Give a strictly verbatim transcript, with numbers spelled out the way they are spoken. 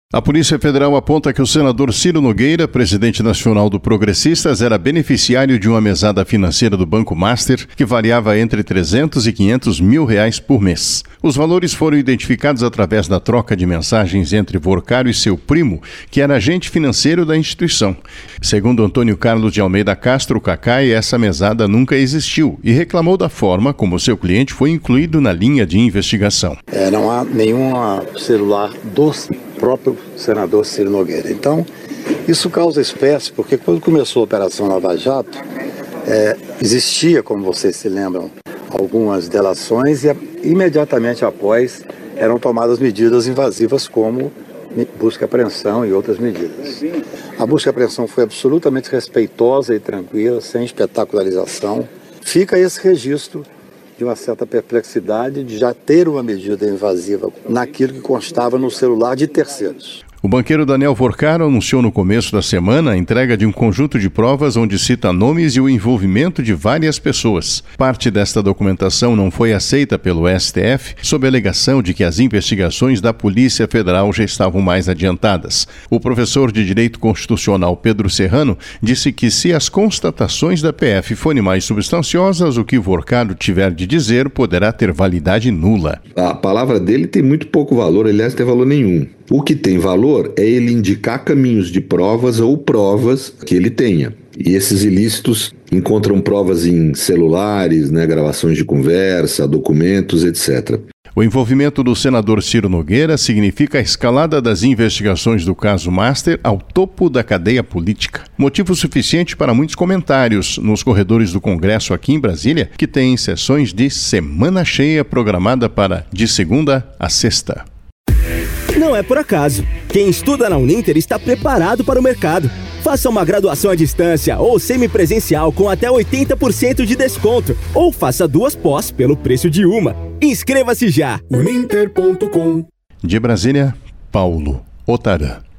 A Polícia Federal aponta que o senador Ciro Nogueira, presidente nacional do Progressistas, era beneficiário de uma mesada financeira do Banco Master que variava entre trezentos e quinhentos mil reais por mês. Os valores foram identificados através da troca de mensagens entre Vorcaro e seu primo, que era agente financeiro da instituição. Segundo Antônio Carlos de Almeida Castro, Cacai, essa mesada nunca existiu e reclamou da forma como seu cliente foi incluído na linha de investigação. É, não há nenhum celular do próprio senador Ciro Nogueira. Então, isso causa espécie, porque quando começou a Operação Lava Jato, é, existia, como vocês se lembram, algumas delações e imediatamente após eram tomadas medidas invasivas como busca e apreensão e outras medidas. A busca e apreensão foi absolutamente respeitosa e tranquila, sem espetacularização. Fica esse registro de uma certa perplexidade de já ter uma medida invasiva naquilo que constava no celular de terceiros. O banqueiro Daniel Vorcaro anunciou no começo da semana a entrega de um conjunto de provas onde cita nomes e o envolvimento de várias pessoas. Parte desta documentação não foi aceita pelo S T F, sob a alegação de que as investigações da Polícia Federal já estavam mais adiantadas. O professor de Direito Constitucional Pedro Serrano disse que se as constatações da P F forem mais substanciosas, o que Vorcaro tiver de dizer poderá ter validade nula. A palavra dele tem muito pouco valor, aliás, não tem valor nenhum. O que tem valor é ele indicar caminhos de provas ou provas que ele tenha. E esses ilícitos encontram provas em celulares, né, gravações de conversa, documentos, etcétera. O envolvimento do senador Ciro Nogueira significa a escalada das investigações do caso Master ao topo da cadeia política. Motivo suficiente para muitos comentários nos corredores do Congresso aqui em Brasília, que tem sessões de semana cheia programada para de segunda a sexta. Não é por acaso. Quem estuda na Uninter está preparado para o mercado. Faça uma graduação à distância ou semipresencial com até oitenta por cento de desconto. Ou faça duas pós pelo preço de uma. Inscreva-se já! uninter ponto com. De Brasília, Paulo Otarã.